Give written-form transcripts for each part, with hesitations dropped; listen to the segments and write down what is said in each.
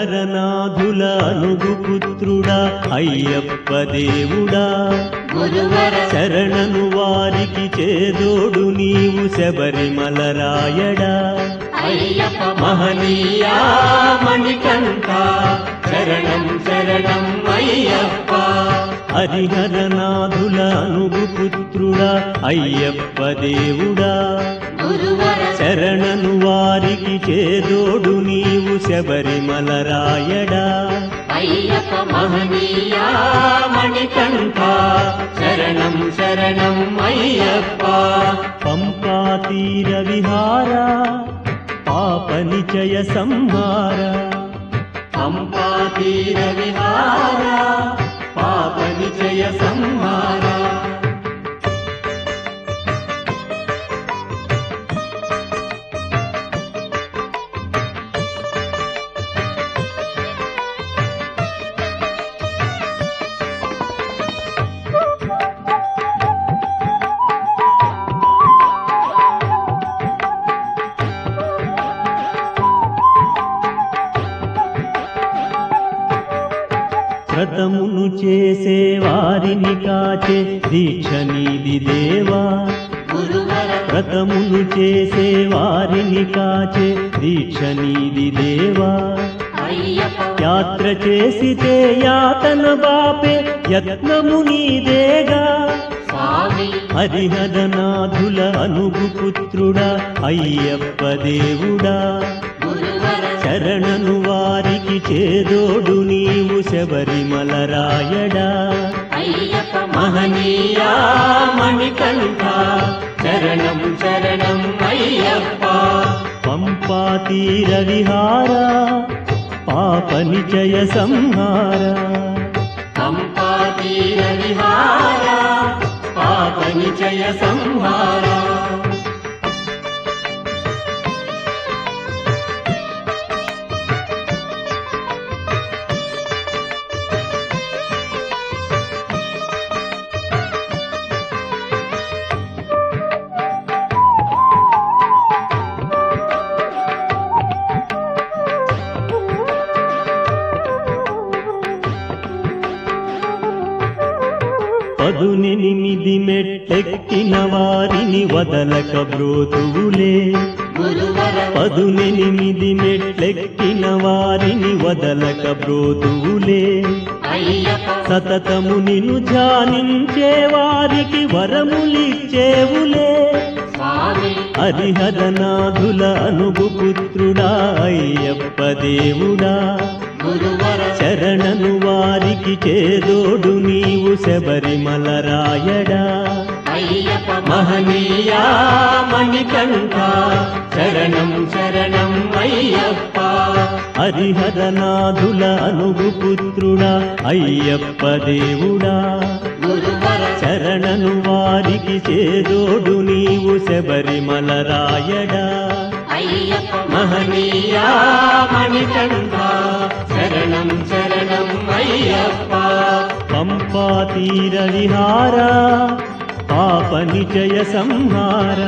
హరిహరనాథుల అనుగుపుత్రుడా అయ్యప్ప దేవుడా గురువర శరణను వారికి చేదోడు నీవు శబరిమల రాయడా అయ్యప్ప మహనీయా మణికంఠ శరణం శరణం అయ్యప్ప హరిహరనాథుల అనుగుపుత్రుడా అయ్యప్ప దేవుడా గురువర శరణను వారికి చేదోడు నీవు శబరిమల రాయడా అయ్యప్ప మహనీయా మణికంఠ శరణం శరణం అయ్యప్ప పంపా తీర విహార పాప నిచయ సంహార పంపా తీర విహార పాప నిచయ సంహార వ్రతమును చేసే వారిని కాచే దీక్ష నీది దేవా గురువర వ్రతమును చేసే వారిని కాచే దీక్ష నీది దేవా అయ్యప్ప యాత్ర చేసితే యాతన బాపే యత్నము నీదేగా స్వామి హరిహరనాథుల అనుగుపుత్రుడా అయ్యప్ప దేవుడా గురువర శరణను వారికి చేదోడు నీవు శబరిమల రాయడా అయ్యప్ప మహనీయా మణికంఠ శరణం శరణం అయ్యప్ప పంపా తీర విహార పాప నిచయ సంహార పంపా తీర విహార పాప నిచయ సంహార పదునెనిమిది మెట్టెక్కిన వారిని వదలక బ్రోతువులే గురువర పదునెనిమిది మెట్లెక్కిన వారిని వదలక బ్రోతువులే అయ్యప్ప సతతము నిన్ను ధ్యానించే వారికి వరములిచ్చేవులే స్వామి హరిహరనాథుల అనుగుపుత్రుడా అయ్యప్ప దేవుడా గురువర శరణను వారికి చేదోడు నీవు శబరిమల రాయడా అయ్యప్ప మహనీయా మణికంఠ శరణం శరణం అయ్యప్ప హరిహరనాథుల అనుగుపుత్రుడా అయ్యప్ప దేవుడా గురువర శరణను వారికి చేదోడు నీవు శబరిమల రాయడా అయ్యప్ప మహనీయా మణికంఠ శరణం శరణం అయ్యప్ప పంపా తీర విహార పాప నిచయ సంహార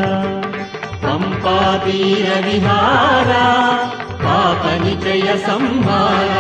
పంపా తీర విహార పాప నిచయ సంహార